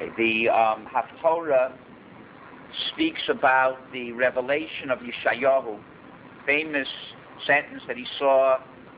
Okay, the Haftorah speaks about the revelation of Yeshayahu, famous sentence that he saw,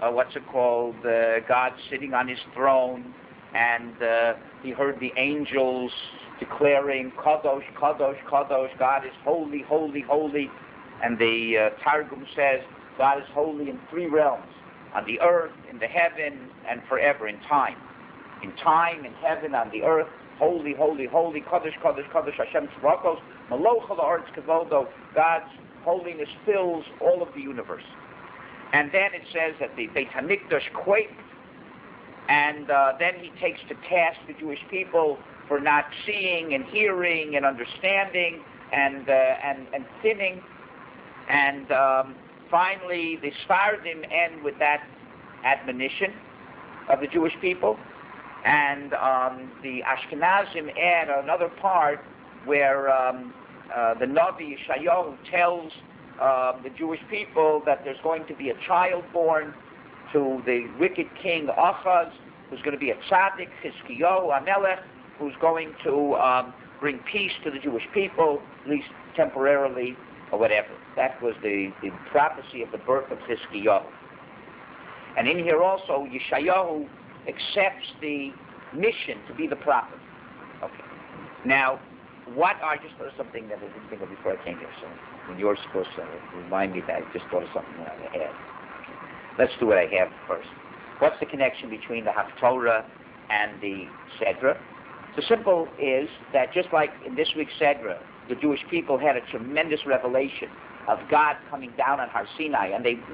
God sitting on his throne, and he heard the angels declaring, Kadosh, Kadosh, Kadosh, God is holy, holy, holy. And the Targum says, God is holy in three realms, on the earth, in the heaven, and forever, in time. In time, in heaven, on the earth, holy, holy, holy, Kadosh, Kadosh, Kadosh, Hashem Tzvakos, Maloch ha'aretz kavodo, God's holiness fills all of the universe. And then it says that the Beit HaMikdash quaked, and then he takes to task the Jewish people for not seeing and hearing and understanding and sinning. And finally, the Sfardim end with that admonition of the Jewish people, and the Ashkenazim add another part where the Navi Yeshayahu tells the Jewish people that there's going to be a child born to the wicked king Achaz, who's going to be a tzaddik, Chizkiyahu HaMelech, who's going to bring peace to the Jewish people, at least temporarily or whatever. That was the prophecy of the birth of Chizkiyahu. And in here also, Yeshayahu accepts the mission to be the prophet. Okay. Now, I just thought of something that I didn't think of before I came here, so when you're supposed to remind me that, I just thought of something that I had. Let's do what I have first. What's the connection between the Haftorah and the Sedra? The simple is that just like in this week's Sedra, the Jewish people had a tremendous revelation of God coming down on Har Sinai, and they